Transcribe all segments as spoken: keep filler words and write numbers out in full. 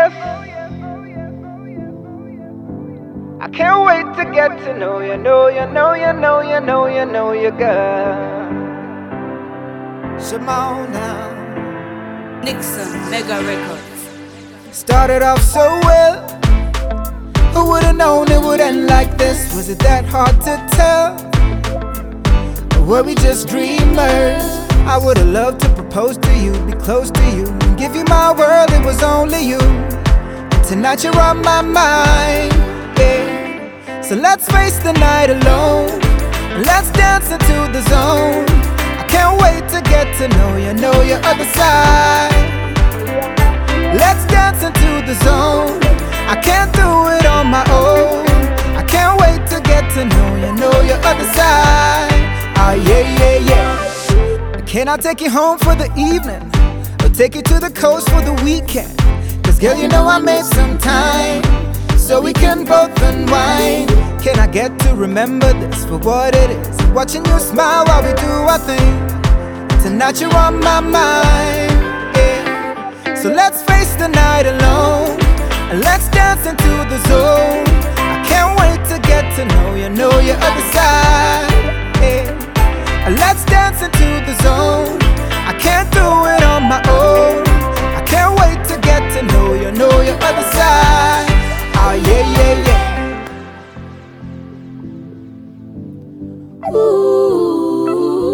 yes. I can't wait to get to know you, know you, know you, know you, know you, know you, girl. Simone now. Nixon, Mega Records. Started off so well. Who would've known it would end like this? Was it that hard to tell? Or were we just dreamers? I would've loved to propose to you, be close to you, and give you my world, it was only you. And tonight you're on my mind, yeah. So let's face the night alone, let's dance into the zone. I can't wait to get to know you, know your other side. Let's dance into the zone, I can't do it on my own. I can't wait to get to know you, know your other side. Ah, yeah, yeah, yeah. Can I take you home for the evening, or take you to the coast for the weekend? Cause girl, you know I made some time, so we can both unwind. Can I get to remember this for what it is? Watching you smile while we do our thing. Tonight you're on my mind, yeah. So let's face the night alone, and let's dance into the zone. I can't wait to get to know you, know your other side, yeah. Let's dance into the zone, I can't do it on my own. I can't wait to get to know you, know your other side. Ah, yeah, yeah, yeah. Ooh,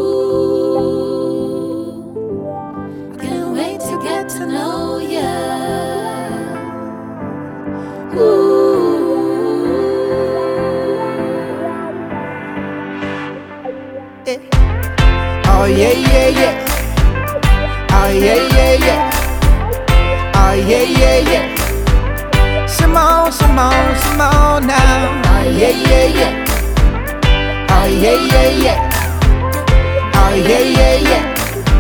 I can't wait to get to know ya. Ooh. Oh yeah, yeah, yeah. Oh yeah, yeah, yeah. Oh yeah, yeah, yeah. Simone, Simone, Simone now. Oh yeah, yeah, yeah. Oh yeah, yeah, yeah. Oh yeah, yeah, yeah.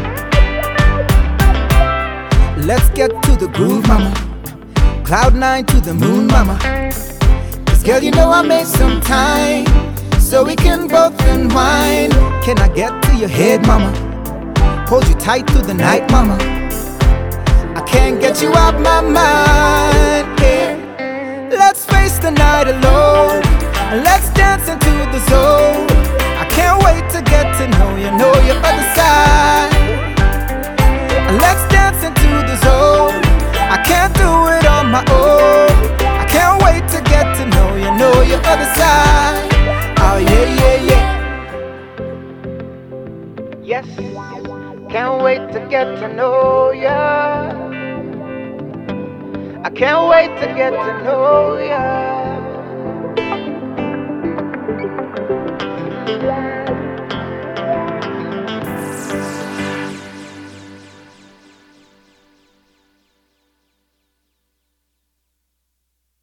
Let's get to the groove, mama. Cloud nine to the moon, mama. Cause girl, you know I made some time, so we can both unwind. Can I get to your head, mama? Hold you tight through the night, mama. I can't get you out my mind, yeah. Let's face the night alone, and let's dance into the zone. I can't wait to get to know you, know your other side. Let's dance into the zone, I can't do it on my own. I can't wait to get to know you, know your other side. Oh yeah, yeah, yeah. Yes, can't wait to get to know ya. I can't wait to get to know ya.